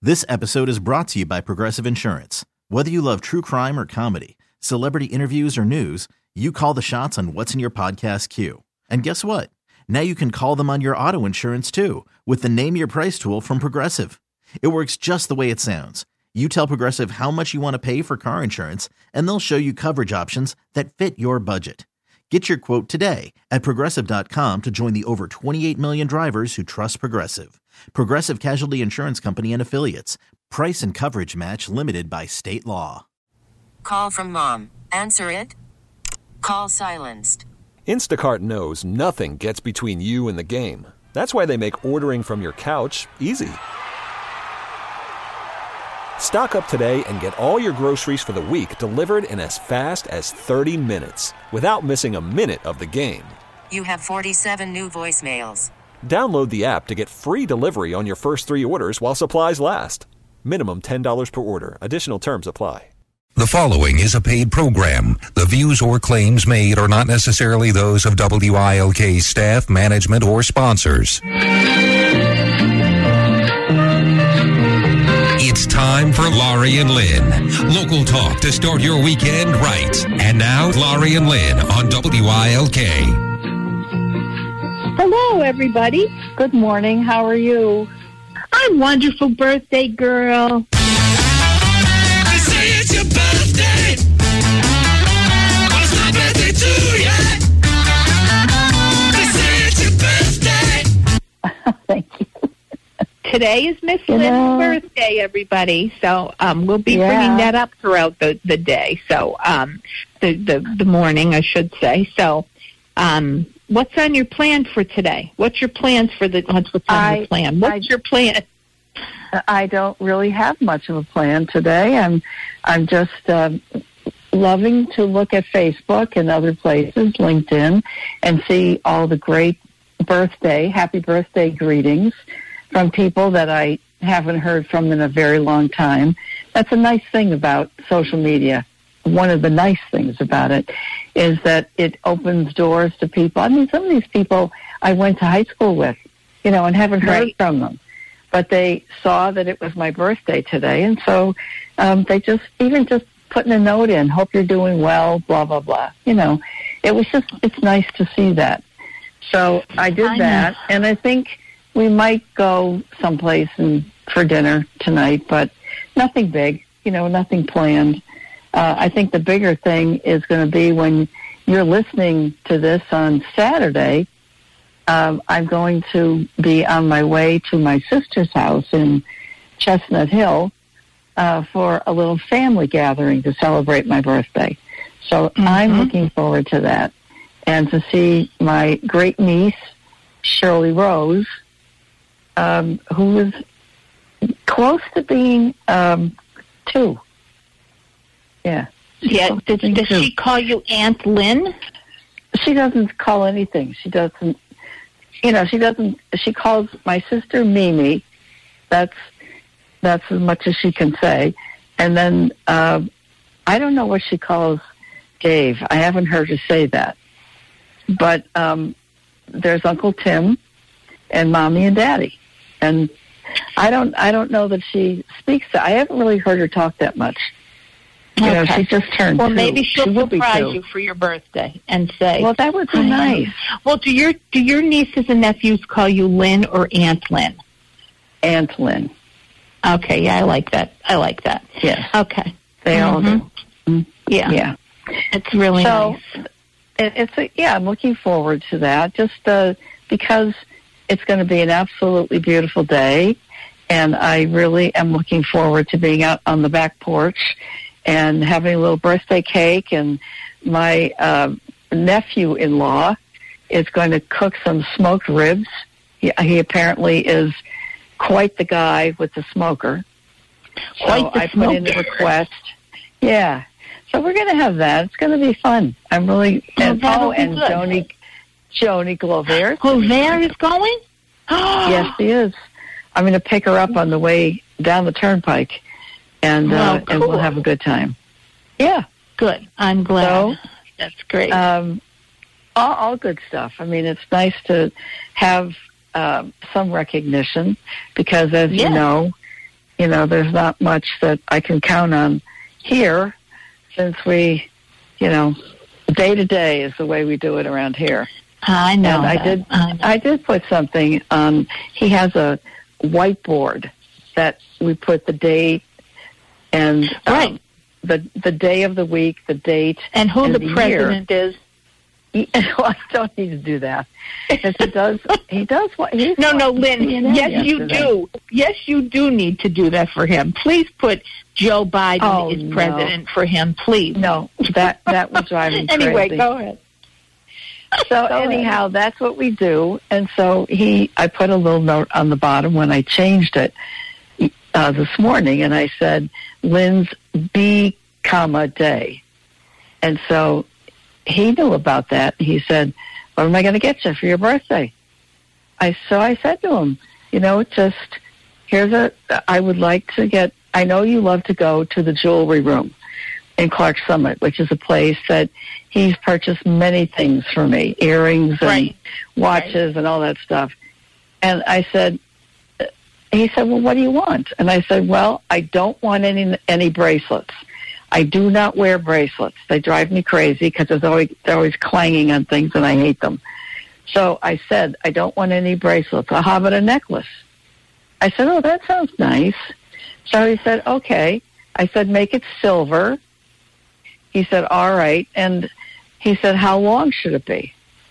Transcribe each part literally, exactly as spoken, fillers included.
This episode is brought to you by Progressive Insurance. Whether you love true crime or comedy, celebrity interviews or news, you call the shots on what's in your podcast queue. And guess what? Now you can call them on your auto insurance too with the Name Your Price tool from Progressive. It works just the way it sounds. You tell Progressive how much you want to pay for car insurance, and they'll show you coverage options that fit your budget. Get your quote today at Progressive dot com to join the over twenty-eight million drivers who trust Progressive. Progressive Casualty Insurance Company and Affiliates. Price and coverage match limited by state law. Call from mom. Answer it. Call silenced. Instacart knows nothing gets between you and the game. That's why they make ordering from your couch easy. Stock up today and get all your groceries for the week delivered in as fast as thirty minutes without missing a minute of the game. You have forty-seven new voicemails. Download the app to get free delivery on your first three orders while supplies last. Minimum ten dollars per order. Additional terms apply. The following is a paid program. The views or claims made are not necessarily those of W I L K staff, management, or sponsors. It's time for Laurie and Lynn. Local talk to start your weekend right. And now, Laurie and Lynn on W I L K. Hello, everybody. Good morning. How are you? I'm wonderful, birthday girl. They say it's your birthday. Well, it's my birthday too, yeah. They say it's your birthday. Thank you. Today is Miss You Lynn's know. birthday, everybody. So um, we'll be Yeah. bringing that up throughout the, the day. So um, the, the the morning, I should say. So um, what's on your plan for today? What's your plans for the? What's what's on I- your plan? What's I- your plan? I don't really have much of a plan today. I'm, I'm just um, loving to look at Facebook and other places, LinkedIn, and see all the great birthday, happy birthday greetings from people that I haven't heard from in a very long time. That's a nice thing about social media. One of the nice things about it is that it opens doors to people. I mean, some of these people I went to high school with, you know, and haven't heard Right. from them. But they saw that it was my birthday today, and so um, they just, even just putting a note in, hope you're doing well, blah, blah, blah. You know, it was just, it's nice to see that. So I did I know. that, and I think we might go someplace and, for dinner tonight, but nothing big, you know, nothing planned. Uh, I think the bigger thing is going to be when you're listening to this on Saturday. Um, I'm going to be on my way to my sister's house in Chestnut Hill uh, for a little family gathering to celebrate my birthday. So Mm-hmm. I'm looking forward to that. And to see my great niece, Shirley Rose, um, who is close to being um, two. Yeah. Yeah. Close to Does, being does two. she call you Aunt Lynn? She doesn't call anything. She doesn't, you know, she doesn't, she calls my sister Mimi. That's, that's as much as she can say. And then, uh, I don't know what she calls Dave. I haven't heard her say that. But, um, there's Uncle Tim and Mommy and Daddy. And I don't, I don't know that she speaks. I haven't really heard her talk that much. You know, Okay. she just turned Well, two. maybe she'll She will be surprise two. you for your birthday and say, Well, that would be I am- nice. Well, do your do your nieces and nephews call you Lynn or Aunt Lynn? Aunt Lynn. Okay, yeah, I like that. I like that. Yes. Okay. They all Mhm. do. Yeah. Yeah. It's really So, nice. it, it's a, yeah, I'm looking forward to that just uh, because it's going to be an absolutely beautiful day. And I really am looking forward to being out on the back porch and having a little birthday cake. And my uh, nephew-in-law is going to cook some smoked ribs. He, he apparently is quite the guy with the smoker. Quite so the I put in a smoker. request. Yeah. So we're going to have that. It's going to be fun. I'm really, Well, and, that'll oh, be and good. Joni, Joni Glover. Glover is going? Yes, he is. I'm going to pick her up on the way down the turnpike, and uh, Oh, and we'll cool. have a good time. Yeah. Good. I'm glad. So, That's great. Um, all, all good stuff. I mean, it's nice to have um, some recognition because, as Yeah. you know, you know, there's not much that I can count on here since we, you know, day to day is the way we do it around here. I know. And I that. did. I, know. I did put something on. He has a whiteboard that we put the date and um, right. the the day of the week, the date, and who and the, the president year. is. He, well, I don't need to do that because he does. He does what he's No, no, watching Lynn. C N N Yes, you yesterday. do. Yes, you do need to do that for him. Please put Joe Biden Oh, as no. president for him, please. No, that that would drive me Anyway, crazy. go ahead. So Go anyhow, that's what we do. And so he, I put a little note on the bottom when I changed it uh, this morning, and I said, Lynn's B, comma, day. And so he knew about that. He said, what am I going to get you for your birthday? I So I said to him, you know, just, here's a, I would like to get, I know you love to go to the jewelry room in Clark Summit, which is a place that he's purchased many things for me, earrings and Right. watches Right. and all that stuff. And I said, he said, well, what do you want? And I said, well, I don't want any any bracelets. I do not wear bracelets. They drive me crazy because they're always, they're always clanging on things and I hate them. So I said, I don't want any bracelets. Well, how about a necklace? I said, oh, that sounds nice. So he said, okay. I said, make it silver. He said, all right. And he said, how long should it be?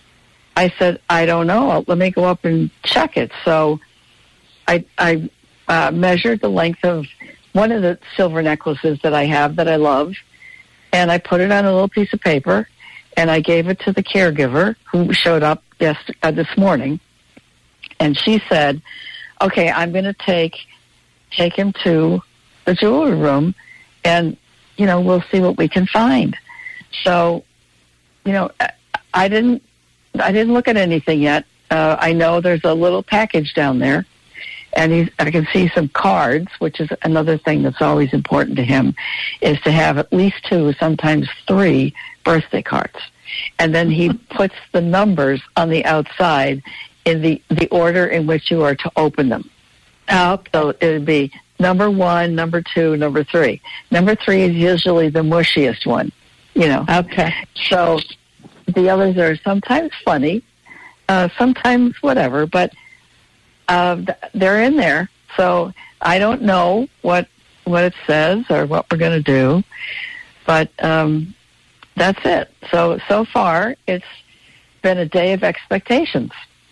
I said, I don't know. Let me go up and check it. So I, I uh, measured the length of one of the silver necklaces that I have that I love, and I put it on a little piece of paper, and I gave it to the caregiver who showed up yes, uh, this morning. And she said, okay, I'm going to take take him to the jewelry room, and, you know, we'll see what we can find. So, you know, I didn't, I didn't look at anything yet. Uh, I know there's a little package down there, and he's, I can see some cards, which is another thing that's always important to him, is to have at least two, sometimes three birthday cards. And then he puts the numbers on the outside in the, the order in which you are to open them. Oh, So it would be number one, number two, number three. Number three is usually the mushiest one, you know. okay. So the others are sometimes funny, uh, sometimes whatever, but uh, th- they're in there. So I don't know what what it says or what we're going to do, but um, that's it. So so far, it's been a day of expectations.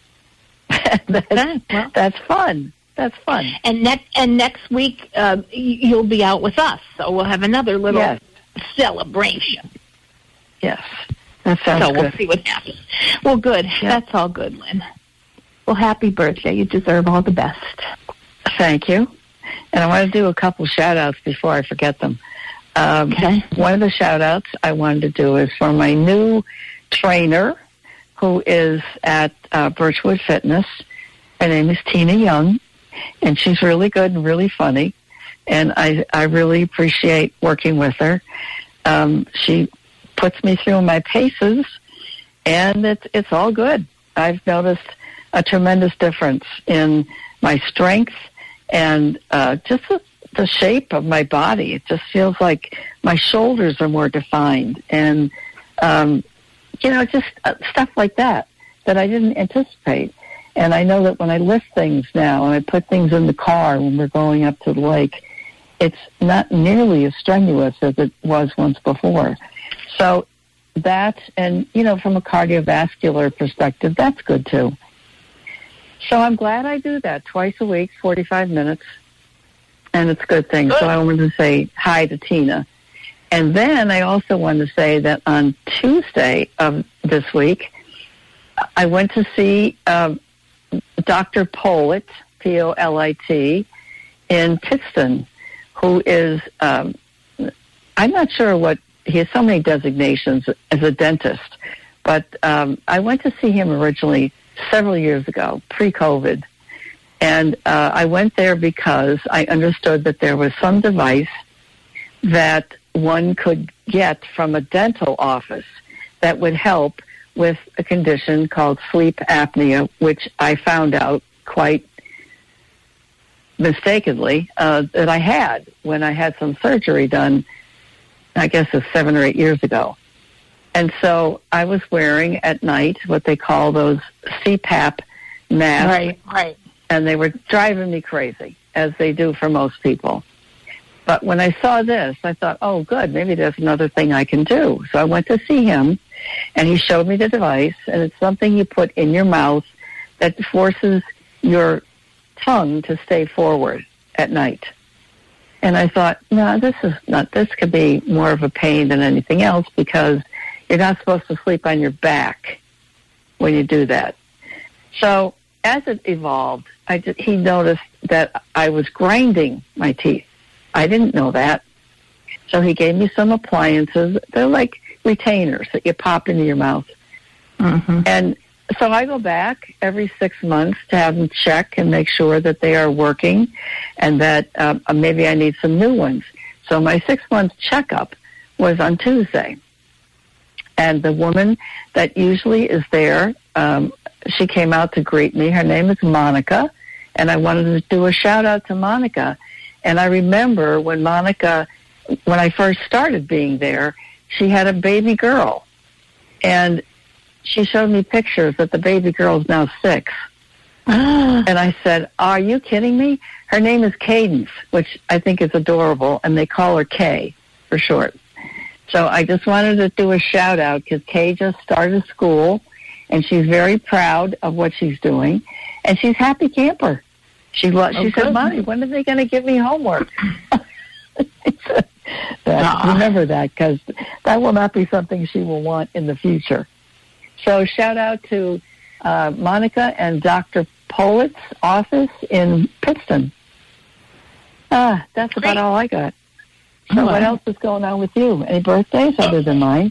that's, Okay, well. that's fun. That's fun. And next and next week uh, y- you'll be out with us, so we'll have another little Yes. celebration. Yes, that sounds so good. we'll see what happens. Well, good. Yeah. That's all good, Lynn. Well, happy birthday. You deserve all the best. Thank you. And I want to do a couple shout-outs before I forget them. Um, Okay. One of the shout-outs I wanted to do is for my new trainer who is at uh, Birchwood Fitness. Her name is Tina Young, and she's really good and really funny, and I, I really appreciate working with her. Um, she puts me through my paces, and it's, it's all good. I've noticed a tremendous difference in my strength and uh, just the, the shape of my body. It just feels like my shoulders are more defined, and um, you know, just uh, stuff like that that I didn't anticipate. And I know that when I lift things now and I put things in the car when we're going up to the lake, it's not nearly as strenuous as it was once before. So that, and, you know, from a cardiovascular perspective, that's good too. So I'm glad I do that twice a week, forty-five minutes, and it's a good thing. Good. So I wanted to say hi to Tina. And then I also wanted to say that on Tuesday of this week, I went to see uh, Doctor Polit, P O L I T, in Pittston, who is, um, I'm not sure what, he has so many designations as a dentist, but um, I went to see him originally several years ago, pre-COVID. And uh, I went there because I understood that there was some device that one could get from a dental office that would help with a condition called sleep apnea, which I found out quite mistakenly uh, that I had when I had some surgery done, I guess it's seven or eight years ago. And so I was wearing at night what they call those C PAP masks. Right, right. And they were driving me crazy, as they do for most people. But when I saw this, I thought, oh, good, maybe there's another thing I can do. So I went to see him, and he showed me the device, and it's something you put in your mouth that forces your tongue to stay forward at night. And I thought, no, this is not, this could be more of a pain than anything else, because you're not supposed to sleep on your back when you do that. So as it evolved, I just, he noticed that I was grinding my teeth. I didn't know that. So he gave me some appliances. They're like retainers that you pop into your mouth. Mm-hmm. And so I go back every six months to have them check and make sure that they are working, and that um, maybe I need some new ones. So my six-month checkup was on Tuesday. And the woman that usually is there, um, she came out to greet me. Her name is Monica, and I wanted to do a shout-out to Monica. And I remember when Monica, when I first started being there, she had a baby girl. And she showed me pictures that the baby girl is now six. And I said, are you kidding me? Her name is Cadence, which I think is adorable, and they call her Kay for short. So I just wanted to do a shout-out because Kay just started school, and she's very proud of what she's doing, and she's happy camper. She lo- Oh, she good. said, Mommy, when are they going to give me homework? that, remember that, because that will not be something she will want in the future. So shout out to uh, Monica and Doctor Pollitt's office in Pittston. Ah, that's about Great. all I got. So Oh, what wow. else is going on with you? Any birthdays other than mine?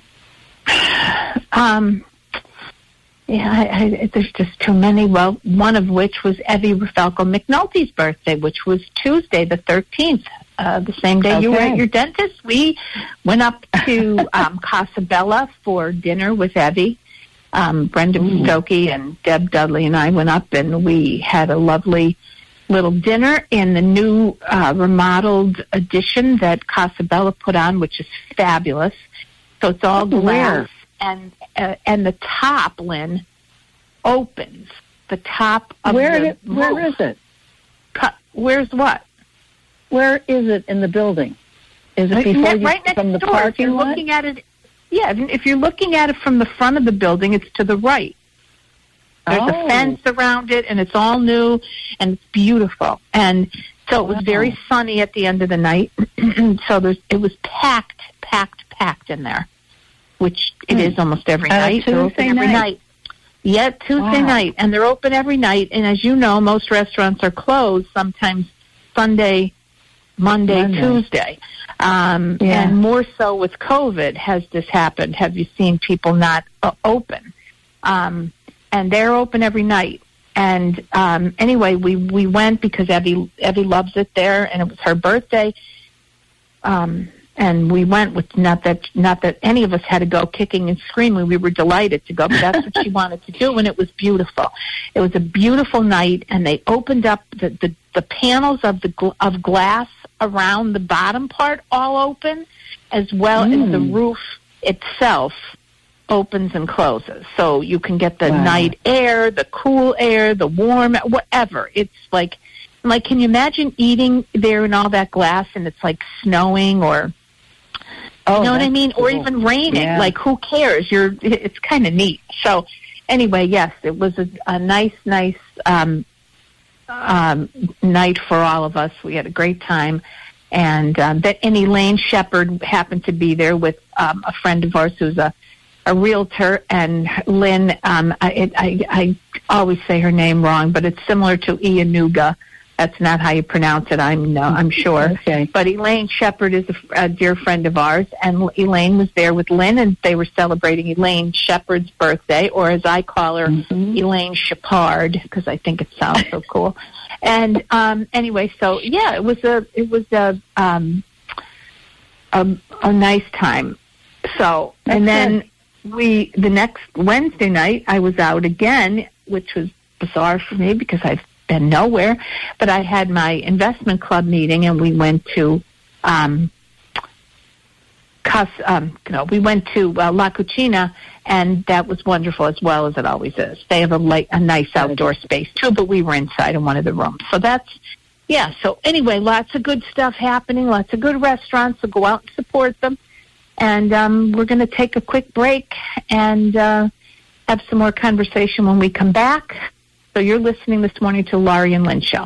Um, yeah, I, I, there's just too many. Well, one of which was Evie Falco McNulty's birthday, which was Tuesday, the thirteenth, uh, the same day you were Okay. at your dentist. We went up to um, Casa Bella for dinner with Evie. Um, Brenda Stokey and Deb Dudley and I went up, and we had a lovely little dinner in the new uh, remodeled addition that Casa Bella put on, which is fabulous. So it's all glass. Where? And uh, and the top, Lynn, opens. The top of Where the it, where roof. is it? Co- Where's what? Where is it in the building? Is it Right before ne- you right next from the door. If parking you're lot? looking at it, yeah. If if you're looking at it from the front of the building, it's to the right. There's Oh. a fence around it, and it's all new, and it's beautiful. And so it was Wow. very sunny at the end of the night. So there's, it was packed, packed, packed in there, which it Hmm. is almost every On a night. They're open Tuesday every night? night. Yeah, Tuesday Wow. night, and they're open every night. And as you know, most restaurants are closed sometimes Sunday, Monday, Monday. Tuesday. Um, Yeah. And more so with COVID has this happened. Have you seen people not uh, open? Um, and they're open every night. And um, anyway, we, we went because Evie, Evie loves it there, and it was her birthday. Um, and we went with not that not that any of us had to go kicking and screaming. We were delighted to go, but that's what she wanted to do, and it was beautiful. It was a beautiful night, and they opened up the the, the panels of the gl- of glass around the bottom part all open, as well Mm. as the roof itself opens and closes, so you can get the Wow. night air, the cool air, the warm, whatever. It's like, like, can you imagine eating there in all that glass and it's like snowing or, Oh, you know what I that's mean? Or cool. even raining. Yeah. Like, who cares? You're, it's kind of neat. So anyway, yes, it was a, a nice, nice, um, um, night for all of us. We had a great time. And, um, that, and Elaine Shepard happened to be there with, um, a friend of ours who's a, a realtor, and Lynn, um, I, it, I, I always say her name wrong, but it's similar to Ianuga. That's not how you pronounce it, I'm no, I'm sure. Okay. But Elaine Shepard is a, a dear friend of ours, and Elaine was there with Lynn, and they were celebrating Elaine Shepard's birthday, or as I call her, Mhm. Elaine Shepard, because I think it sounds so cool. And um, anyway, so yeah, it was a it was a um, a, a nice time. So, and That's then good. we the next Wednesday night I was out again, which was bizarre for me because I've been nowhere. But I had my investment club meeting, and we went to, um, Cas, um, no, we went to uh, La Cucina, and that was wonderful as well as it always is. They have a, light, a nice outdoor space too, but we were inside in one of the rooms. So that's, yeah. So anyway, lots of good stuff happening, lots of good restaurants, so go out and support them. And um, we're going to take a quick break and uh, have some more conversation when we come back. So you're listening this morning to Laurie and Lynn Show.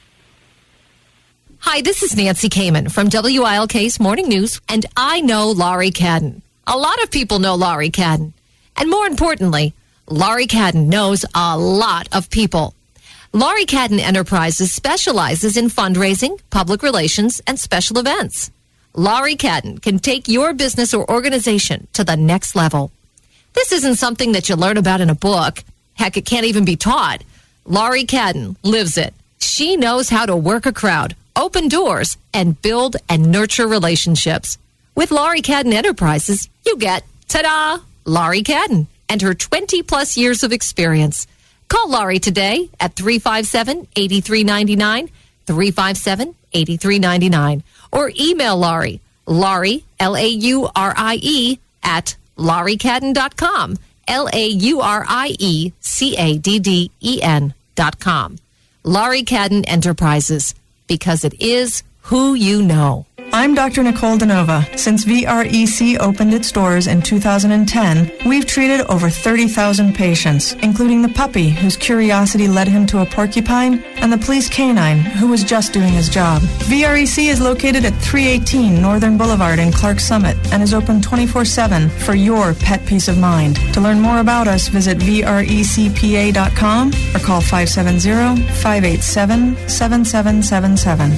Hi, this is Nancy Kamen from W I L K's Morning News, and I know Laurie Cadden. A lot of people know Laurie Cadden. And more importantly, Laurie Cadden knows a lot of people. Laurie Cadden Enterprises specializes in fundraising, public relations, and special events. Laurie Cadden can take your business or organization to the next level. This isn't something that you learn about in a book. Heck, it can't even be taught. Laurie Cadden lives it. She knows how to work a crowd, open doors, and build and nurture relationships. With Laurie Cadden Enterprises, you get, ta-da, Laurie Cadden and her twenty-plus years of experience. Call Laurie today at three five seven, eight three nine nine, three five seven, eight three nine nine, or email Laurie, Laurie, L A U R I E, at laurie cadden dot com, L A U R I E C A D D E N dot com. Laurie Cadden Enterprises, because it is who you know. I'm Doctor Nicole DeNova. Since V R E C opened its doors in two thousand ten, we've treated over thirty thousand patients, including the puppy whose curiosity led him to a porcupine, and the police canine who was just doing his job. V R E C is located at three eighteen Northern Boulevard in Clark Summit and is open twenty-four seven for your pet peace of mind. To learn more about us, visit V R E C P A dot com or call five seven zero, five eight seven, seven seven seven seven.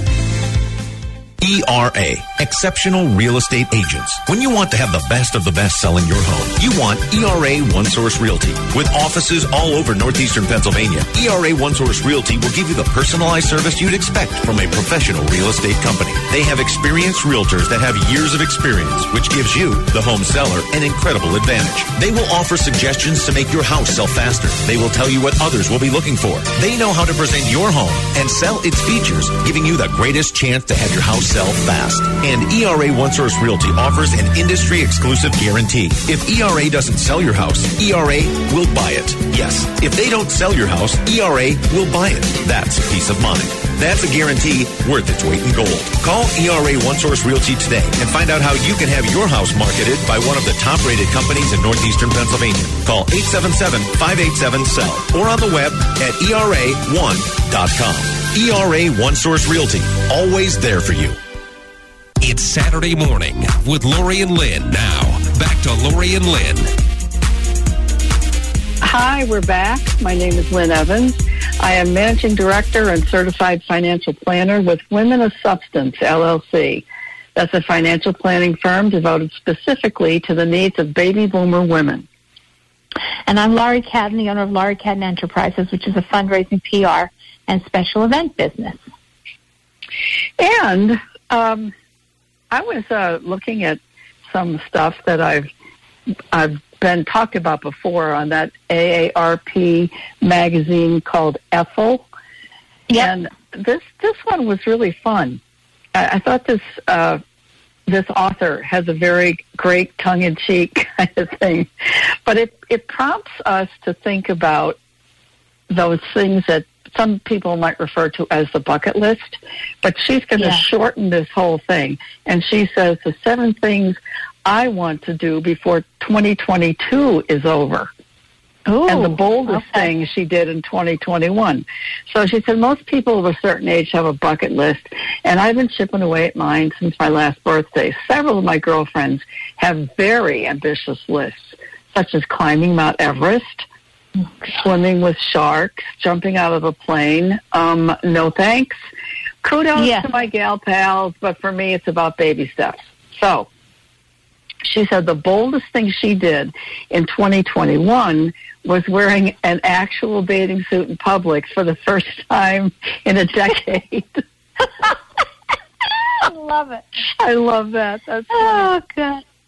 E R A, Exceptional Real Estate Agents. When you want to have the best of the best selling your home, you want E R A One Source Realty. With offices all over northeastern Pennsylvania, E R A One Source Realty will give you the personalized service you'd expect from a professional real estate company. They have experienced realtors that have years of experience, which gives you, the home seller, an incredible advantage. They will offer suggestions to make your house sell faster. They will tell you what others will be looking for. They know how to present your home and sell its features, giving you the greatest chance to have your house sell fast. And E R A One Source Realty offers an industry-exclusive guarantee. If E R A doesn't sell your house, E R A will buy it. Yes, if they don't sell your house, E R A will buy it. That's peace of mind. That's a guarantee worth its weight in gold. Call E R A One Source Realty today and find out how you can have your house marketed by one of the top-rated companies in northeastern Pennsylvania. Call eight seven seven, five eight seven, S E L L or on the web at E R A one dot com. E R A One Source Realty, always there for you. It's Saturday morning with Laurie and Lynn. Now, back to Laurie and Lynn. Hi, we're back. My name is Lynn Evans. I am Managing Director and Certified Financial Planner with Women of Substance, L L C. That's a financial planning firm devoted specifically to the needs of baby boomer women. And I'm Laurie Cadden, the owner of Laurie Cadden Enterprises, which is a fundraising, P R, and special event business. And um, I was uh, looking at some stuff that I've I've been talked about before on that A A R P magazine called Ethel. Yep. And this this one was really fun. I, I thought this uh, this author has a very great tongue-in-cheek kind of thing, but it it prompts us to think about those things that some people might refer to as the bucket list, but she's going to yeah. shorten this whole thing. And she says the seven things I want to do before twenty twenty-two is over. Ooh, and the boldest okay. thing she did in twenty twenty-one. So she said most people of a certain age have a bucket list, and I've been chipping away at mine since my last birthday. Several of my girlfriends have very ambitious lists, such as climbing Mount Everest, swimming with sharks, jumping out of a plane. Um, no thanks. Kudos yeah. to my gal pals, but for me it's about baby steps. So she said the boldest thing she did in twenty twenty-one was wearing an actual bathing suit in public for the first time in a decade. I love it. I love that. That's oh, God.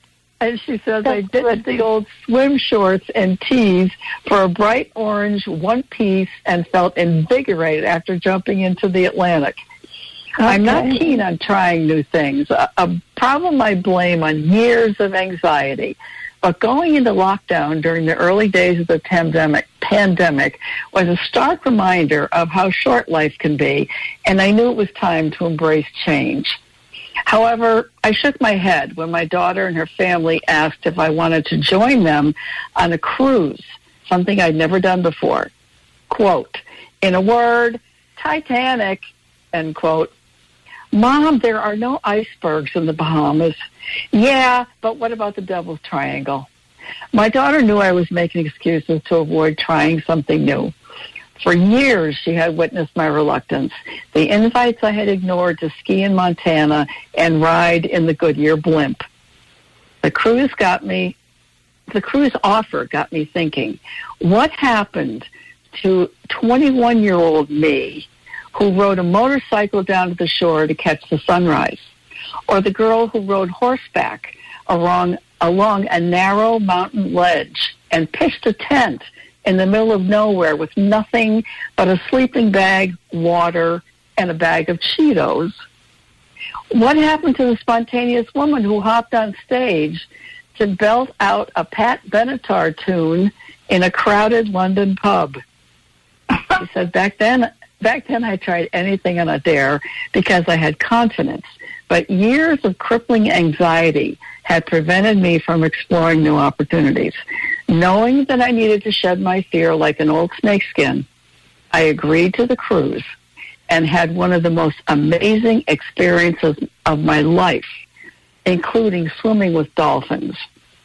And she says, I ditched the old swim shorts and tees for a bright orange one piece and felt invigorated after jumping into the Atlantic. Okay. I'm not keen on trying new things, a, a problem I blame on years of anxiety. But going into lockdown during the early days of the pandemic, pandemic was a stark reminder of how short life can be, and I knew it was time to embrace change. However, I shook my head when my daughter and her family asked if I wanted to join them on a cruise, something I'd never done before. Quote, in a word, Titanic, end quote. Mom, there are no icebergs in the Bahamas. Yeah, but what about the Devil's Triangle? My daughter knew I was making excuses to avoid trying something new. For years, she had witnessed my reluctance, the invites I had ignored to ski in Montana and ride in the Goodyear blimp. The cruise got me, the cruise offer got me thinking, what happened to twenty-one-year-old me who rode a motorcycle down to the shore to catch the sunrise, or the girl who rode horseback along, along a narrow mountain ledge and pitched a tent in the middle of nowhere with nothing but a sleeping bag, water, and a bag of Cheetos. What happened to the spontaneous woman who hopped on stage to belt out a Pat Benatar tune in a crowded London pub? She said, back then, back then I tried anything on a dare because I had confidence, but years of crippling anxiety had prevented me from exploring new opportunities. Knowing that I needed to shed my fear like an old snakeskin, I agreed to the cruise and had one of the most amazing experiences of my life, including swimming with dolphins.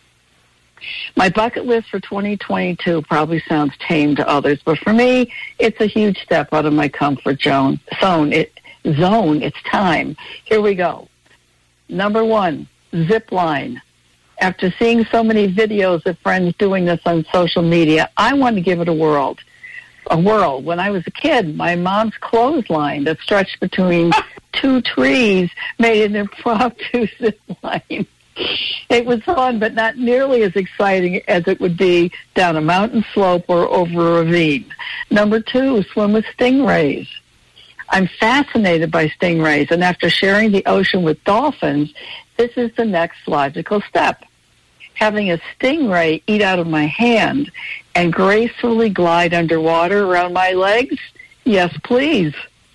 My bucket list for twenty twenty-two probably sounds tame to others, but for me, it's a huge step out of my comfort zone. Zone, it, zone, it's time. Here we go. Number one, zip line. After seeing so many videos of friends doing this on social media, I want to give it a whirl. A whirl. When I was a kid, my mom's clothesline that stretched between two trees made an impromptu zip line. It was fun, but not nearly as exciting as it would be down a mountain slope or over a ravine. Number two, swim with stingrays. I'm fascinated by stingrays, and after sharing the ocean with dolphins, this is the next logical step. Having a stingray eat out of my hand and gracefully glide underwater around my legs? Yes, please.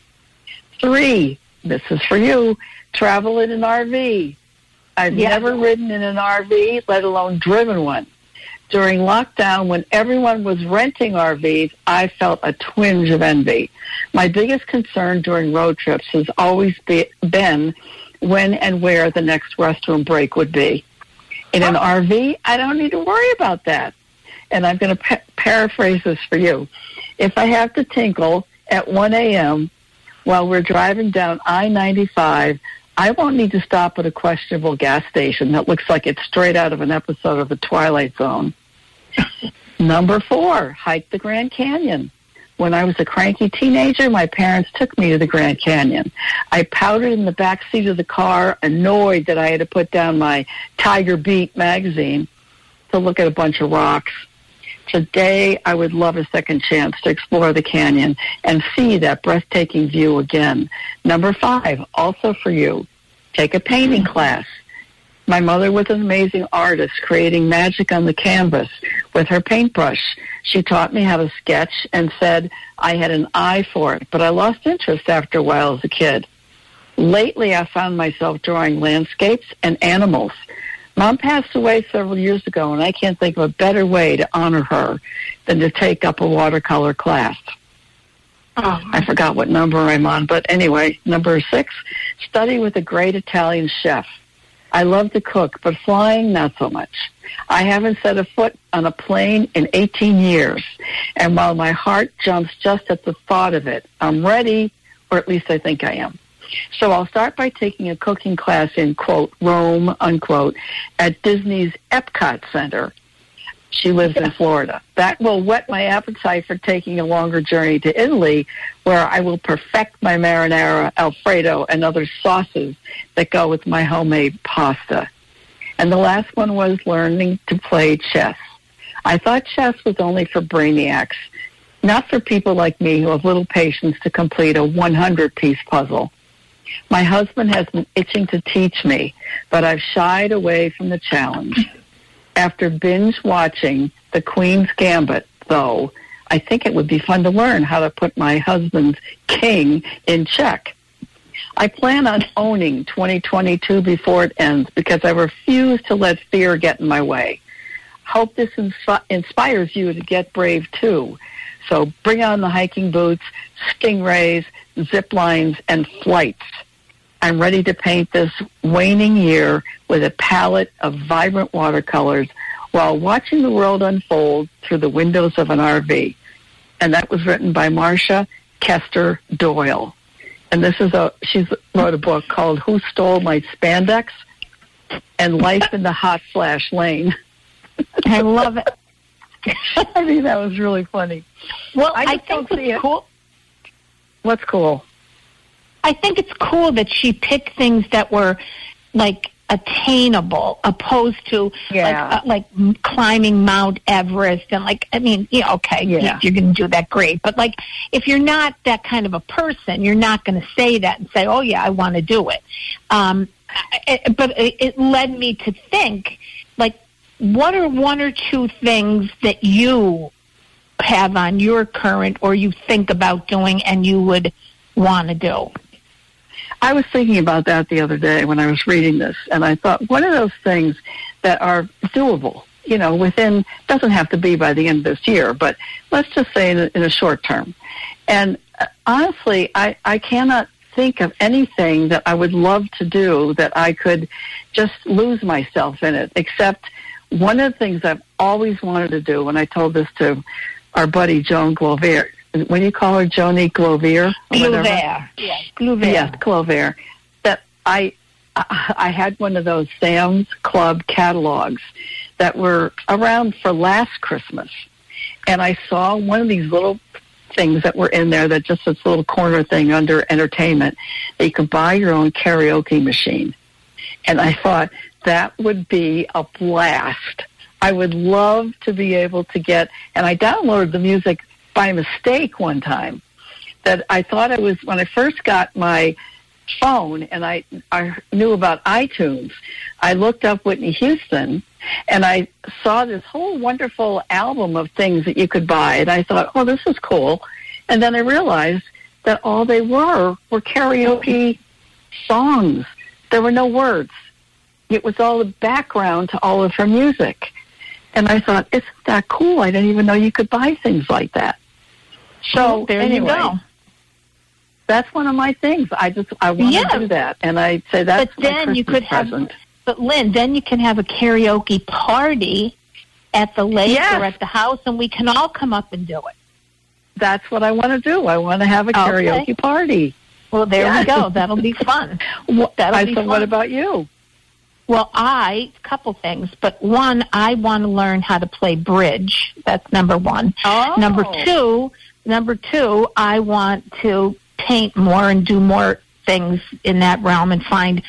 Three, this is for you, travel in an R V. I've yes. never ridden in an R V, let alone driven one. During lockdown, when everyone was renting R Vs, I felt a twinge of envy. My biggest concern during road trips has always be, been when and where the next restroom break would be. In an R V, I don't need to worry about that. And I'm going to pa- paraphrase this for you. If I have to tinkle at one a.m. while we're driving down I ninety-five, I won't need to stop at a questionable gas station that looks like it's straight out of an episode of The Twilight Zone. Number four, hike the Grand Canyon. When I was a cranky teenager, my parents took me to the Grand Canyon. I pouted in the back seat of the car, annoyed that I had to put down my Tiger Beat magazine to look at a bunch of rocks. Today, I would love a second chance to explore the canyon and see that breathtaking view again. Number five, also for you, take a painting class. My mother was an amazing artist, creating magic on the canvas with her paintbrush. She taught me how to sketch and said I had an eye for it, but I lost interest after a while as a kid. Lately, I found myself drawing landscapes and animals. Mom passed away several years ago, and I can't think of a better way to honor her than to take up a watercolor class. Oh. I forgot what number I'm on, but anyway, number six, study with a great Italian chef. I love to cook, but flying, not so much. I haven't set a foot on a plane in eighteen years, and while my heart jumps just at the thought of it, I'm ready, or at least I think I am. So I'll start by taking a cooking class in, quote, Rome, unquote, at Disney's Epcot Center. She lives in Florida. That will whet my appetite for taking a longer journey to Italy, where I will perfect my marinara, Alfredo, and other sauces that go with my homemade pasta. And the last one was learning to play chess. I thought chess was only for brainiacs, not for people like me who have little patience to complete a hundred-piece puzzle. My husband has been itching to teach me, but I've shied away from the challenge. After binge watching The Queen's Gambit, though, I think it would be fun to learn how to put my husband's king in check. I plan on owning twenty twenty-two before it ends because I refuse to let fear get in my way. Hope this insp- inspires you to get brave, too. So bring on the hiking boots, stingrays, zip lines, and flights. I'm ready to paint this waning year with a palette of vibrant watercolors while watching the world unfold through the windows of an R V. And that was written by Marcia Kester Doyle. And this is a, she's wrote a book called Who Stole My Spandex? And Life in the Hot Flash Lane. I love it. I think that was really funny. Well, I, I just think don't see it's it. cool. What's cool? I think it's cool that she picked things that were like attainable, opposed to Yeah. like uh, like climbing Mount Everest and like I mean, yeah, okay, Yeah. you're going to do that, great. But like, if you're not that kind of a person, you're not going to say that and say, "Oh yeah, I want to do it." Um, it, but it, it led me to think, like, what are one or two things that you have on your current or you think about doing and you would want to do? I was thinking about that the other day when I was reading this, and I thought, what are those things that are doable? You know, within, doesn't have to be by the end of this year, but let's just say in a, in a short term. And uh, honestly, I, I cannot think of anything that I would love to do that I could just lose myself in it, except one of the things I've always wanted to do, and I told this to our buddy Joan Glover. When you call her Joni Glover? Glover. Yes, Glover. Yes, Glover. That I, I I had one of those Sam's Club catalogs that were around for last Christmas. And I saw one of these little things that were in there, that just this little corner thing under entertainment, that you could buy your own karaoke machine. And I thought, that would be a blast. I would love to be able to get, and I downloaded the music by mistake one time, that I thought it was, when I first got my phone and I, I knew about iTunes, I looked up Whitney Houston and I saw this whole wonderful album of things that you could buy. And I thought, oh, this is cool. And then I realized that all they were were karaoke songs. There were no words. It was all the background to all of her music. And I thought, isn't that cool? I didn't even know you could buy things like that. So there anyway, you go. That's one of my things. I just I want Yeah. to do that, and I say that's But my then you Christmas could have, present. but Lynn, then you can have a karaoke party at the lake Yes. or at the house, and we can all come up and do it. That's what I want to do. I want to have a Okay. karaoke party. Well, there Yes. we go. That'll be fun. What, That'll I be said, fun. what about you? Well, I, a couple things, but one, I want to learn how to play bridge. That's number one. Oh. Number two, number two, I want to paint more and do more things in that realm and find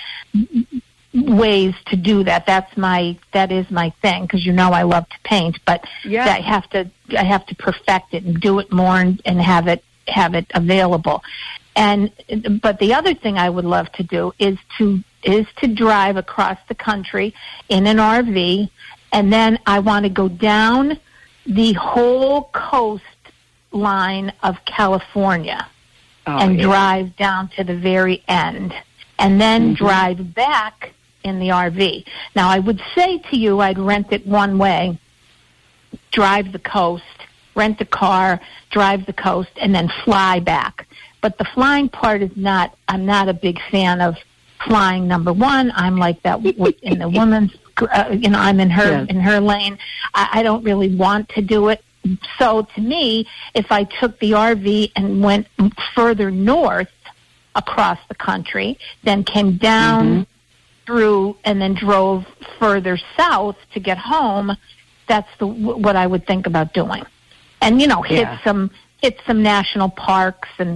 ways to do that. That's my, that is my thing, because you know I love to paint, but Yeah. I have to, I have to perfect it and do it more and, and have it, have it available. And, but the other thing I would love to do is to, is to drive across the country in an R V, and then I want to go down the whole coastline of California Oh, and yeah. drive down to the very end, and then Mm-hmm. drive back in the R V. Now, I would say to you, I'd rent it one way, drive the coast, rent a car, drive the coast, and then fly back. But the flying part is not, I'm not a big fan of flying. Number one, I'm like that w- in the woman's, uh, you know, I'm in her, Yes. in her lane. I, I don't really want to do it. So to me, if I took the R V and went further north across the country, then came down Mm-hmm. through and then drove further south to get home, that's the what I would think about doing. And, you know, hit Yeah. some hit some national parks and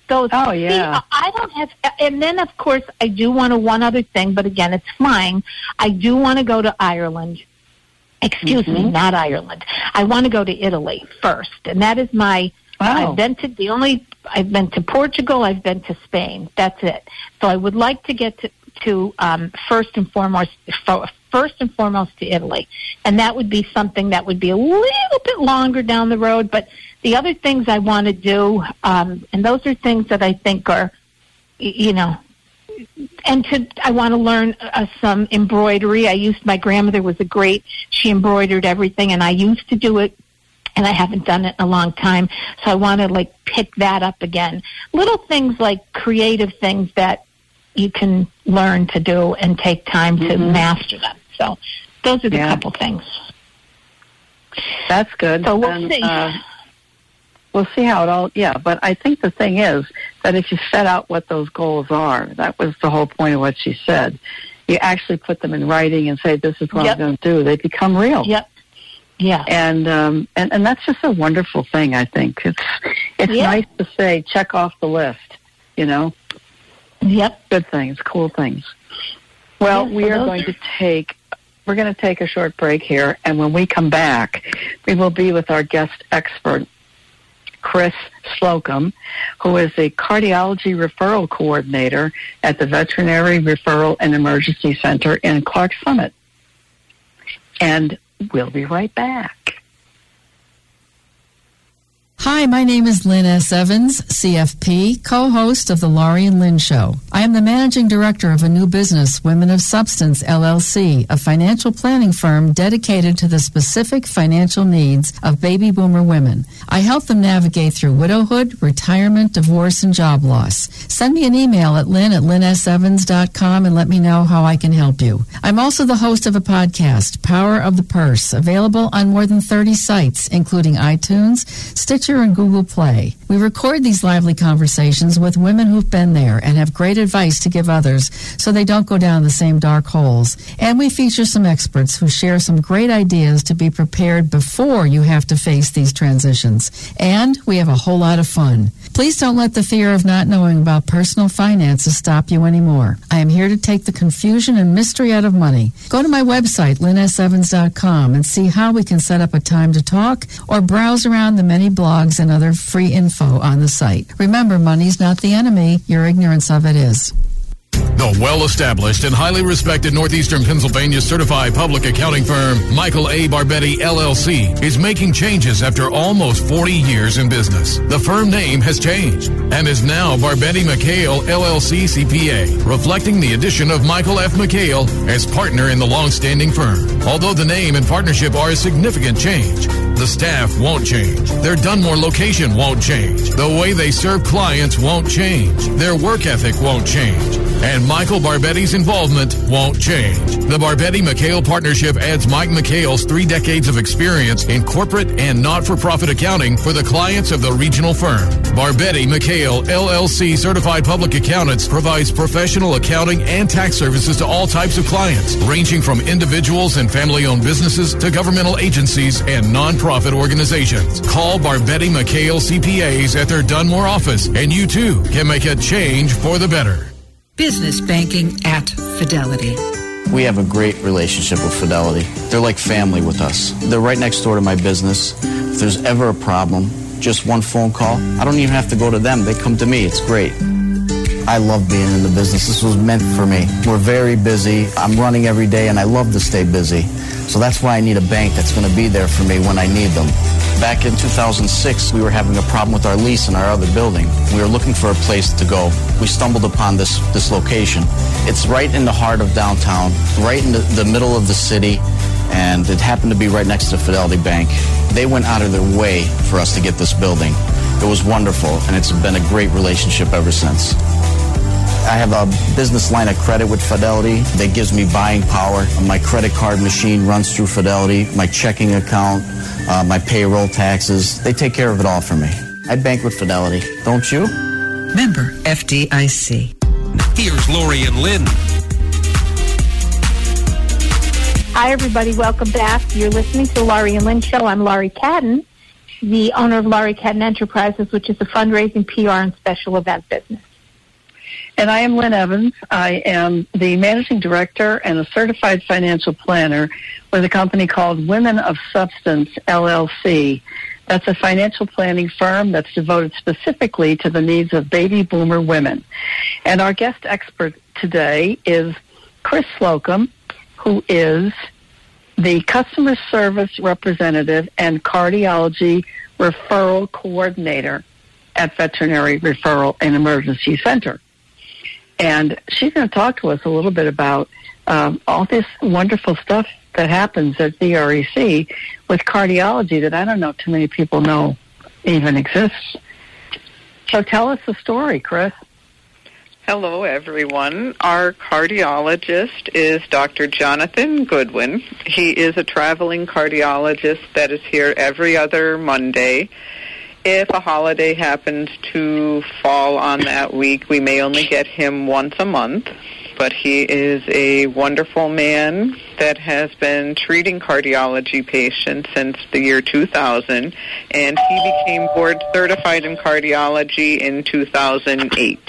those. Oh, yeah. See, I don't have, and then of course I do want to, one other thing, but again, it's fine. I do want to go to Ireland. Excuse mm-hmm. me, not Ireland. I want to go to Italy first, and that is my, wow. I've been to, the only, I've been to Portugal, I've been to Spain. That's it. So I would like to get to, to um, first and foremost, first and foremost to Italy. And that would be something that would be a little bit longer down the road, but the other things I want to do, um, and those are things that I think are, you know, and to I want to learn uh, some embroidery. I used, my grandmother was a great, she embroidered everything, and I used to do it, and I haven't done it in a long time, so I want to, like, pick that up again. Little things like creative things that you can learn to do and take time to mm-hmm. master them. So those are the yeah. couple things. That's good. So we'll and, see. Uh, we'll see how it all, yeah, but I think the thing is that if you set out what those goals are, that was the whole point of what she said, you actually put them in writing and say, this is what yep. I'm going to do, they become real. Yep. Yeah. And, um, and, and that's just a wonderful thing, I think. It's, it's yeah. nice to say, check off the list, you know? Yep. Good things, cool things. Well, yeah, we are going to take, we're going to take a short break here, and when we come back, we will be with our guest expert, Chris Slocum, who is a cardiology referral coordinator at the Veterinary Referral and Emergency Center in Clarks Summit. And we'll be right back. Hi, my name is Lynn S. Evans, C F P, co-host of The Laurie and Lynn Show. I am the managing director of a new business, Women of Substance, L L C, a financial planning firm dedicated to the specific financial needs of baby boomer women. I help them navigate through widowhood, retirement, divorce, and job loss. Send me an email at lynn at lynn s evans dot com and let me know how I can help you. I'm also the host of a podcast, Power of the Purse, available on more than thirty sites, including iTunes, Stitcher, and Google Play. We record these lively conversations with women who've been there and have great advice to give others so they don't go down the same dark holes. And we feature some experts who share some great ideas to be prepared before you have to face these transitions. And we have a whole lot of fun. Please don't let the fear of not knowing about personal finances stop you anymore. I am here to take the confusion and mystery out of money. Go to my website, lynn s evans dot com, and see how we can set up a time to talk or browse around the many blogs and other free info on the site. Remember, money's not the enemy. Your ignorance of it is. The well-established and highly respected Northeastern Pennsylvania certified public accounting firm Michael A. Barbetti, L L C, is making changes after almost forty years in business. The firm name has changed and is now Barbetti McHale, L L C C P A, reflecting the addition of Michael F. McHale as partner in the long-standing firm. Although the name and partnership are a significant change, the staff won't change. Their Dunmore location won't change. The way they serve clients won't change. Their work ethic won't change. And Michael Barbetti's involvement won't change. The Barbetti-McHale partnership adds Mike McHale's three decades of experience in corporate and not-for-profit accounting for the clients of the regional firm. Barbetti-McHale, L L C certified public accountants provides professional accounting and tax services to all types of clients, ranging from individuals and family-owned businesses to governmental agencies and non-profit organizations. Call Barbetti-McHale C P As at their Dunmore office, and you too can make a change for the better. Business banking at Fidelity. We have a great relationship with Fidelity. They're like family with us. They're right next door to my business. If there's ever a problem, just one phone call, I don't even have to go to them. They come to me. It's great. I love being in the business. This was meant for me. We're very busy. I'm running every day, and I love to stay busy. So that's why I need a bank that's going to be there for me when I need them. Back in two thousand six, we were having a problem with our lease in our other building. We were looking for a place to go. We stumbled upon this, this location. It's right in the heart of downtown, right in the, the middle of the city, and it happened to be right next to Fidelity Bank. They went out of their way for us to get this building. It was wonderful, and it's been a great relationship ever since. I have a business line of credit with Fidelity that gives me buying power. My credit card machine runs through Fidelity, my checking account, uh, my payroll, taxes. They take care of it all for me. I bank with Fidelity, don't you? Member F D I C. Here's Laurie and Lynn. Hi, everybody. Welcome back. You're listening to the Laurie and Lynn Show. I'm Laurie Cadden. the owner of Laurie Cadden Enterprises, which is a fundraising, P R, and special event business. And I am Lynn Evans. I am the managing director and a certified financial planner with a company called Women of Substance, L L C. That's a financial planning firm that's devoted specifically to the needs of baby boomer women. And our guest expert today is Chris Slocum, who is the customer service representative and cardiology referral coordinator at Veterinary Referral and Emergency Center. And she's going to talk to us a little bit about um, all this wonderful stuff that happens at V R E C with cardiology that I don't know too many people know even exists. So tell us the story, Chris. Hello, everyone. Our cardiologist is Doctor Jonathan Goodwin. He is a traveling cardiologist that is here every other Monday. If a holiday happens to fall on that week, we may only get him once a month, but he is a wonderful man that has been treating cardiology patients since the year two thousand, and he became board certified in cardiology in two thousand eight.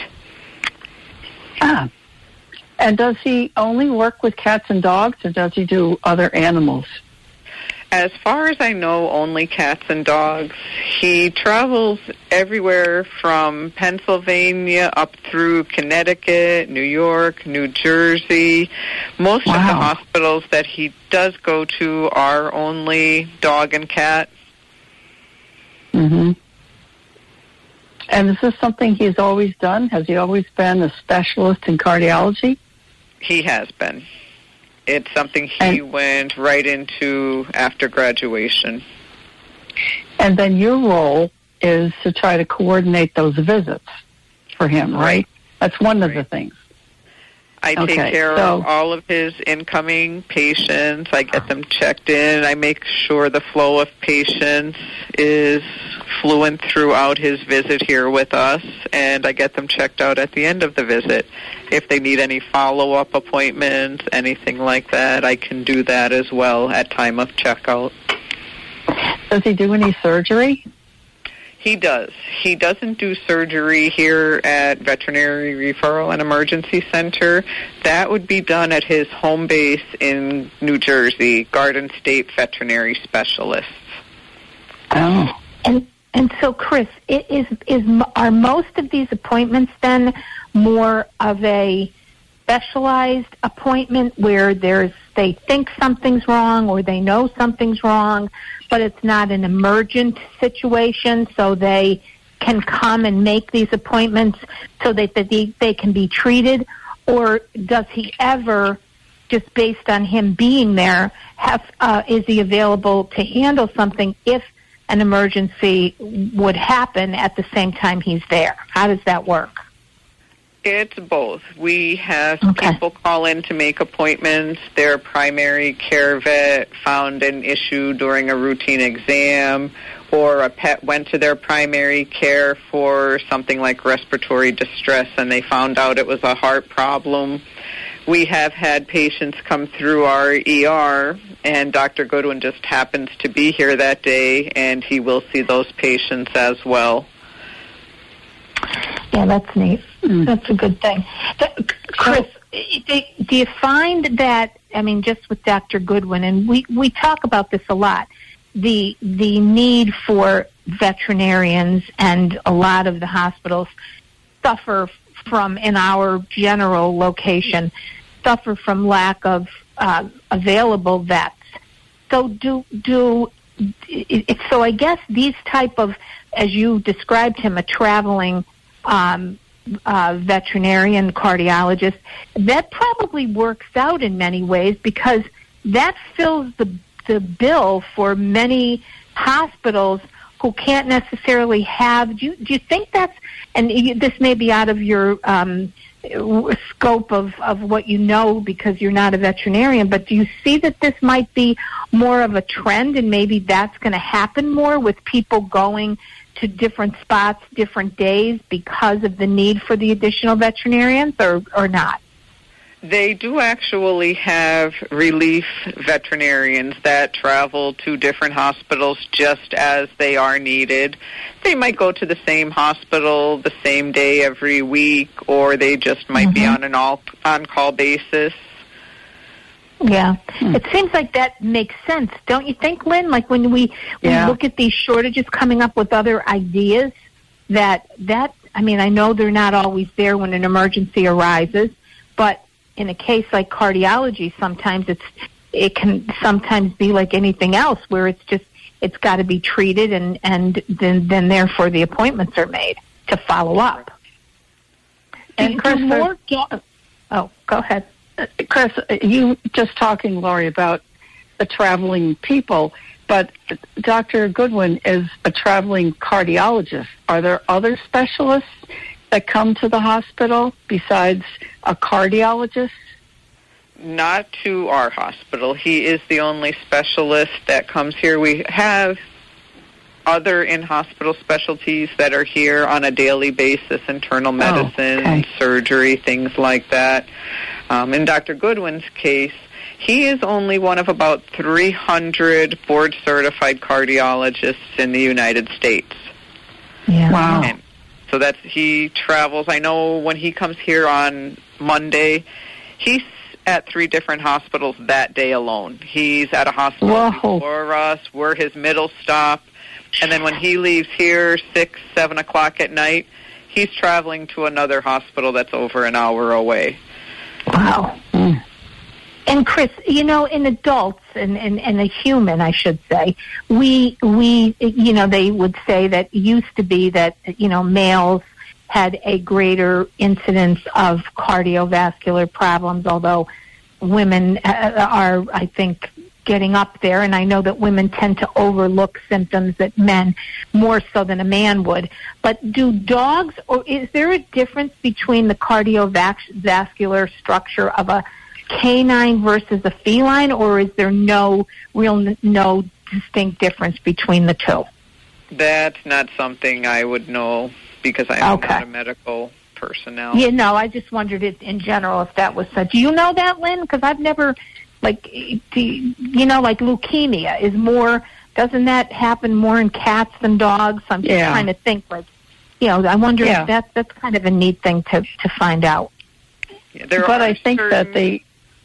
Ah. And does he only work with cats and dogs, or does he do other animals? As far as I know, only cats and dogs. He travels everywhere from Pennsylvania up through Connecticut, New York, New Jersey. Most wow. of the hospitals that he does go to are only dog and cat. Mm-hmm. And is this something he's always done? Has he always been a specialist in cardiology? He has been. It's something he and, went right into after graduation. And then your role is to try to coordinate those visits for him, right? right? That's one right. of the things. I okay, take care so, of all of his incoming patients. I get them checked in. I make sure the flow of patients is fluent throughout his visit here with us, and I get them checked out at the end of the visit. If they need any follow-up appointments, anything like that, I can do that as well at time of checkout. Does he do any surgery? He does. He doesn't do surgery here at Veterinary Referral and Emergency Center. That would be done at his home base in New Jersey, Garden State Veterinary Specialists. Oh. And and so, Chris, it is is are most of these appointments then more of a specialized appointment where there's they think something's wrong or they know something's wrong, but it's not an emergent situation, so they can come and make these appointments so that they, they can be treated? Or does he ever, just based on him being there, have uh, is he available to handle something if an emergency would happen at the same time he's there? How does that work? It's both. We have okay. people call in to make appointments. Their primary care vet found an issue during a routine exam, or a pet went to their primary care for something like respiratory distress, and they found out it was a heart problem. We have had patients come through our E R, and Doctor Goodwin just happens to be here that day, and he will see those patients as well. Yeah, that's neat. Mm. That's a good thing. Chris, do you find that, I mean, just with Doctor Goodwin, and we, we talk about this a lot, the the need for veterinarians, and a lot of the hospitals suffer from, in our general location, suffer from lack of uh, available vets. So do do it, so I guess these type of, as you described him, a traveling um, uh, veterinarian cardiologist, that probably works out in many ways, because that fills the the bill for many hospitals who can't necessarily have. Do you, do you think that's, and this may be out of your um, scope of, of what you know because you're not a veterinarian, but do you see that this might be more of a trend, and maybe that's going to happen more with people going to different spots, different days, because of the need for the additional veterinarians, or, or not? They do actually have relief veterinarians that travel to different hospitals just as they are needed. They might go to the same hospital the same day every week, or they just might mm-hmm. be on an all on-call basis. Yeah. Hmm. It seems like that makes sense, don't you think, Lynn? Like when we, yeah. we look at these shortages, coming up with other ideas, that, that, I mean, I know they're not always there when an emergency arises, but in a case like cardiology, sometimes it's it can sometimes be like anything else, where it's just it's got to be treated, and and then then therefore the appointments are made to follow up. And do, Chris, do more do- oh, go ahead, uh, Chris. You just talking, Laurie, about the traveling people, but Doctor Goodwin is a traveling cardiologist. Are there other specialists that come to the hospital besides a cardiologist? Not to our hospital. He is the only specialist that comes here. We have other in-hospital specialties that are here on a daily basis, internal medicine, oh, okay. surgery, things like that. Um, in Doctor Goodwin's case, he is only one of about three hundred board-certified cardiologists in the United States. Yeah. Wow. And so that's, he travels. I know when he comes here on Monday, he's at three different hospitals that day alone. He's at a hospital Whoa. before us. We're his middle stop. And then when he leaves here, six, seven o'clock at night, he's traveling to another hospital that's over an hour away. Wow. Mm. And Chris, you know, in adults and, and, and a human, I should say, we, we, you know, they would say that it used to be that, you know, males had a greater incidence of cardiovascular problems, although women are, I think, getting up there. And I know that women tend to overlook symptoms that men more so than a man would. But do dogs, or is there a difference between the cardiovascular structure of a canine versus a feline, or is there no real, no distinct difference between the two? That's not something I would know because I'm okay. not a medical personnel. Yeah, no, I just wondered it in general if that was such. Do you know that, Lynn? Because I've never, like, do you, you know, like leukemia is more, doesn't that happen more in cats than dogs? I'm just yeah. trying to think, like, you know, I wonder yeah. if that, that's kind of a neat thing to, to find out. Yeah, there but are I think certain, that they...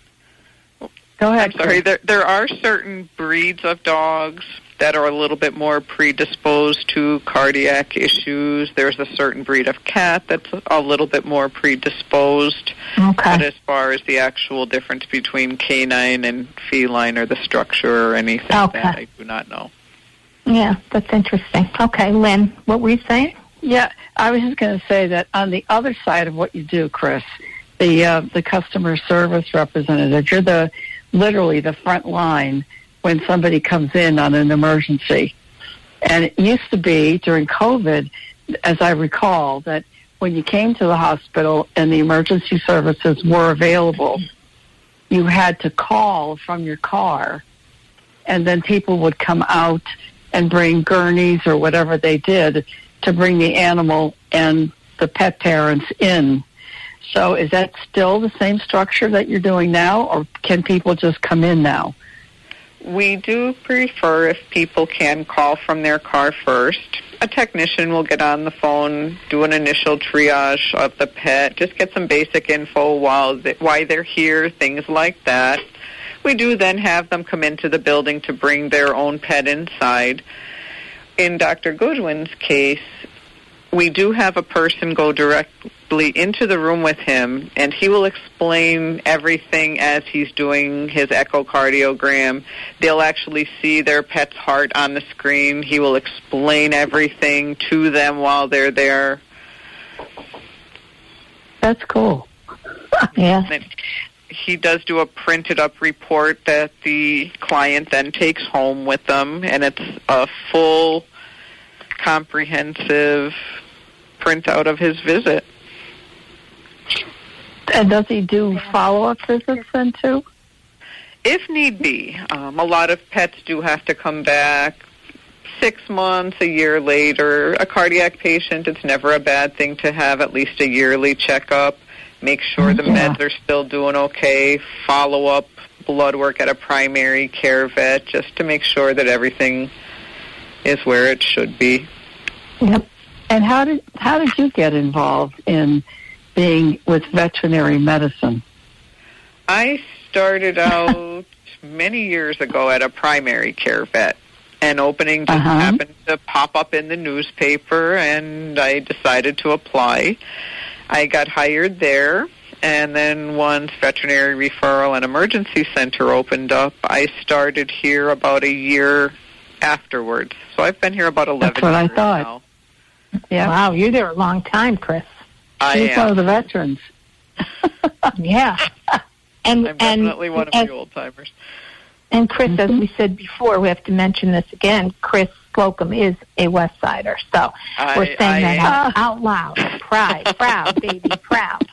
Go ahead. I'm sorry. There, there are certain breeds of dogs that are a little bit more predisposed to cardiac issues. There's a certain breed of cat that's a little bit more predisposed. Okay. But as far as the actual difference between canine and feline or the structure or anything, okay. that I do not know. Yeah, that's interesting. Okay, Lynn, what were you saying? Yeah, I was just going to say that on the other side of what you do, Chris, the uh, the customer service representative, you're the literally the front line when somebody comes in on an emergency. And it used to be during COVID, as I recall, that when you came to the hospital and the emergency services were available, you had to call from your car, and then people would come out and bring gurneys or whatever they did to bring the animal and the pet parents in. So is that still the same structure that you're doing now, or can people just come in now? We do prefer if people can call from their car first. A technician will get on the phone, do an initial triage of the pet, just get some basic info while they, why they're here, things like that. We do then have them come into the building to bring their own pet inside. In Doctor Goodwin's case, we do have a person go directly into the room with him, and he will explain everything as he's doing his echocardiogram. They'll actually see their pet's heart on the screen. He will explain everything to them while they're there. That's cool. Yeah. And he does do a printed-up report that the client then takes home with them, and it's a full, comprehensive printout of his visit. And does he do follow-up visits then, too? If need be. Um, a lot of pets do have to come back six months, a year later. A cardiac patient, it's never a bad thing to have at least a yearly checkup. make sure the Yeah. meds are still doing okay, follow up blood work at a primary care vet just to make sure that everything is where it should be. Yep. And how did how did you get involved in being with veterinary medicine? I started out many years ago at a primary care vet. An opening just Uh-huh. happened to pop up in the newspaper, and I decided to apply. I got hired there, and then once veterinary referral and emergency center opened up, I started here about a year afterwards. So I've been here about eleven That's what years I thought. now. Yeah. Wow, you're there a long time, Chris. I You're one of am. the veterans. Yeah. And I'm and definitely one of and, the old-timers. and Chris, as we said before, we have to mention this again. Chris Slocum is a West Sider, so I- we're saying I that am. out, out loud. Pride, proud, baby, proud.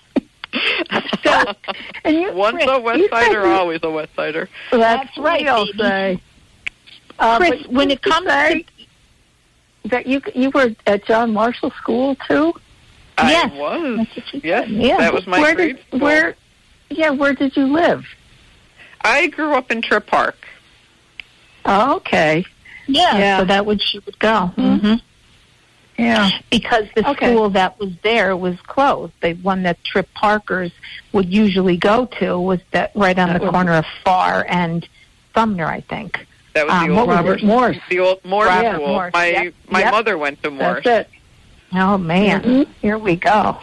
So, And you, Once Chris, a West you said Sider, you- always a West Sider. That's, That's right, we all baby. say. Uh, Chris, but when did it you comes say to that you you were at John Marshall School too. Yes. I was. That's what you Yes, said. Yeah. that was my where grade did school. where? Yeah, where did you live? I grew up in Trip Park. Oh, okay. Yeah, Yeah. so that would she would go. Mm-hmm. Yeah. Because the Okay. school that was there was closed. The one that Trip Parkers would usually go to was that right on That the was- corner of Farr and Sumner, I think. That was Um, the what old was Robert it? Morse. The old Morse Robert school. Morse, My yep, my yep. mother went to Morse. That's it. Oh man, Mhm. here we go.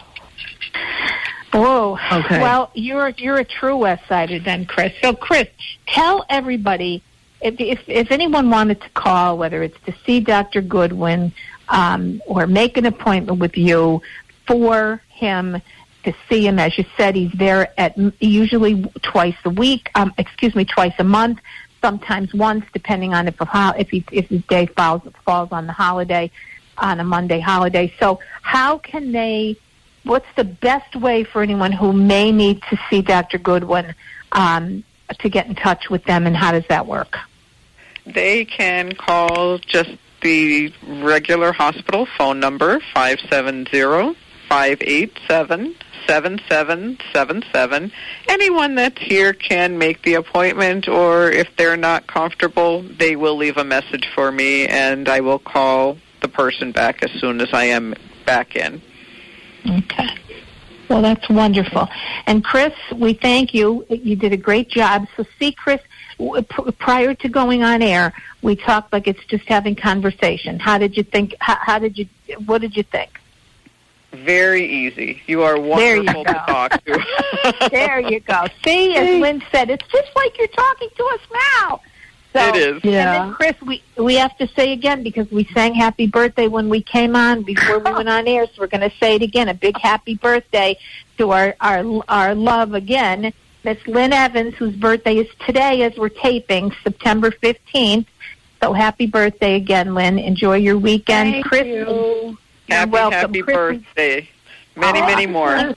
Whoa. Okay. Well, you're you're a true West Sider then, Chris. So, Chris, tell everybody if if, if anyone wanted to call, whether it's to see Doctor Goodwin um, or make an appointment with you for him to see him. As you said, he's there at m- usually twice a week. Um, excuse me, twice a month. Sometimes once, depending on if a ho- if he, if his day falls falls on the holiday, on a Monday holiday. So, how can they? What's the best way for anyone who may need to see Doctor Goodwin um, to get in touch with them, and how does that work? They can call just the regular hospital phone number, five seven zero, five eight seven, seven seven seven seven. Anyone that's here can make the appointment, or if they're not comfortable, they will leave a message for me, and I will call the person back as soon as I am back in. Okay. Well, that's wonderful. And Chris, we thank you. You did a great job. So see, Chris, w- p- prior to going on air, we talked like it's just having conversation. How did you think, how, how did you, what did you think? Very easy. You are There you wonderful to go. talk to. There you go. See, as Lynn said, it's just like you're talking to us now. So, It is. And Yeah. then, Chris, we we have to say again, because we sang happy birthday when we came on before we went on air, so we're going to say it again, a big happy birthday to our, our, our love again, Miss Lynn Evans, whose birthday is today as we're taping, September fifteenth. So happy birthday again, Lynn. Enjoy your weekend. Thank Chris, you. you're Happy, welcome. happy Chris, birthday. Many, Oh, many more.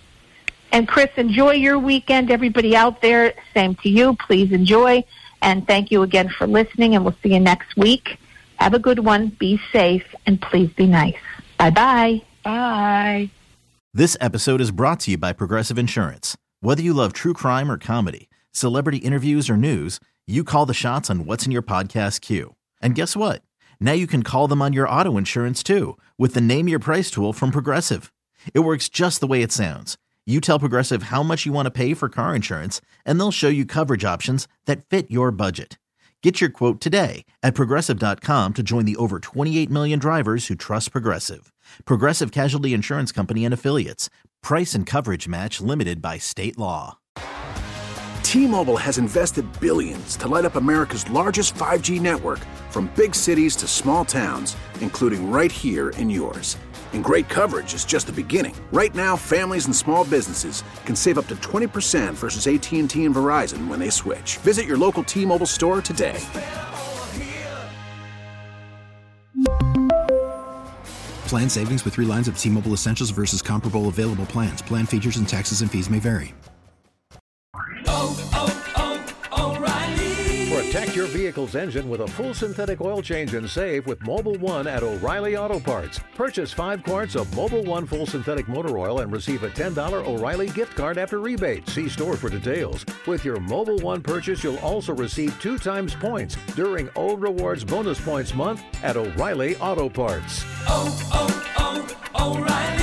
And Chris, enjoy your weekend. Everybody out there, same to you. Please enjoy. And thank you again for listening, and we'll see you next week. Have a good one. Be safe, and please be nice. Bye-bye. Bye. This episode is brought to you by Progressive Insurance. Whether you love true crime or comedy, celebrity interviews or news, you call the shots on what's in your podcast queue. And guess what? Now you can call them on your auto insurance too with the Name Your Price tool from Progressive. It works just the way it sounds. You tell Progressive how much you want to pay for car insurance, and they'll show you coverage options that fit your budget. Get your quote today at Progressive dot com to join the over twenty-eight million drivers who trust Progressive. Progressive Casualty Insurance Company and Affiliates. Price and coverage match limited by state law. T-Mobile has invested billions to light up America's largest five G network, from big cities to small towns, including right here in yours. And great coverage is just the beginning. Right now, families and small businesses can save up to twenty percent versus A T and T and Verizon when they switch. Visit your local T-Mobile store today. Plan savings with three lines of T-Mobile Essentials versus comparable available plans. Plan features and taxes and fees may vary. Oh, oh, oh, O'Reilly. For a Protect your vehicle's engine with a full synthetic oil change and save with Mobil one at O'Reilly Auto Parts. Purchase five quarts of Mobil one full synthetic motor oil and receive a ten dollars O'Reilly gift card after rebate. See store for details. With your Mobil one purchase, you'll also receive two times points during O Rewards Bonus Points Month at O'Reilly Auto Parts. Oh, oh, oh, O'Reilly